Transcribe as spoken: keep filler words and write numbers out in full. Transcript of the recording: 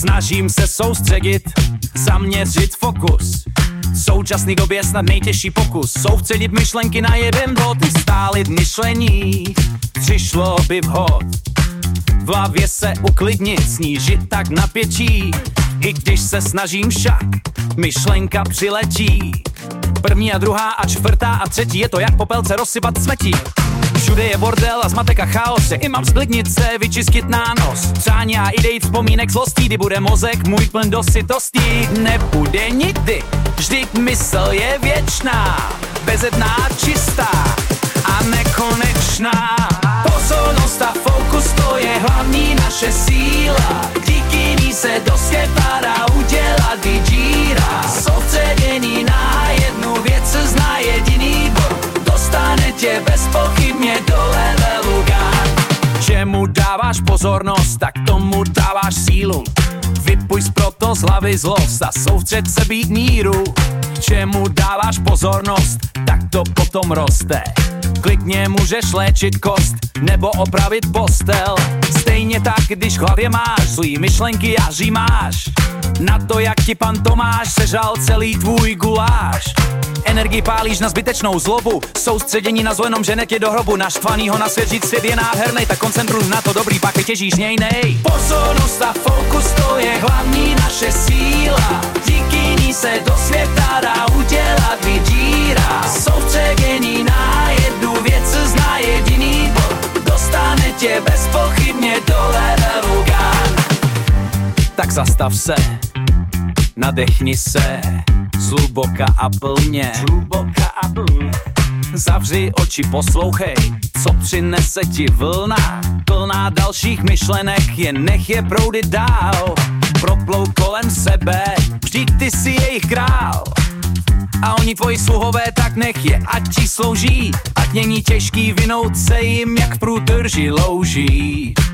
Snažím se soustředit, zaměřit fokus. V současné době snad nejtěžší pokus soustředit myšlenky na jeden bod, stálit myšlení, přišlo by vhod. V hlavě se uklidnit, snížit tak napětí. I když se snažím však, myšlenka přiletí. První a druhá a čtvrtá a třetí, je to jak popelce rozsypat smetí. Všude je bordel a zmatek a chaos, i mám sklidnit se, vyčistit nános. Přání a idej, vzpomínek zlostí, kdy bude mozek můj pln dosytostí. Nebude nikdy, vždyť mysl je věčná, bezedná, čistá a nekonečná. Pozornost a fokus, to je hlavní naše síla. Díky ní se do světa dá udělat vydíra. Soustředění na jednu věc se zná jediný bod, dostane tě bezpochybně do levelu God. Čemu dáváš pozornost, tak tomu dáváš sílu. Vypujď proto z hlavy zlost a soustřed se být míru. Čemu dáváš pozornost, tak to potom roste. Klidně můžeš léčit kost nebo opravit postel. Stejně tak, když v hlavě máš zlý myšlenky a římáš na to, jak ti pan Tomáš sežal celý tvůj guláš. Energii pálíš na zbytečnou zlobu, soustředění na zlo jenom žene tě do hrobu. Naštvanýho na svět žít svět je nádhernej, tak koncentruj na to dobrý, pak vytěžíš nějnej. Pozornost a fokus, to je hlavní naše síla. Díky ní se do světa dá udělat vydíra. Soustředění na jednu věc se zná jediný bod, dostane tě bezpochybně do levelu God. Tak zastav se, nadechni se, zhluboka a plně, zhluboka a plně. Zavři oči, poslouchej, co přinese ti vlna, plná dalších myšlenek, jen nech je proudit dál. Proplou kolem sebe, vždyť ty jsi jejich král. A oni tvoji sluhové, tak nech je, ať ti slouží, ať není těžký vinout se jim, jak v průtrži louží.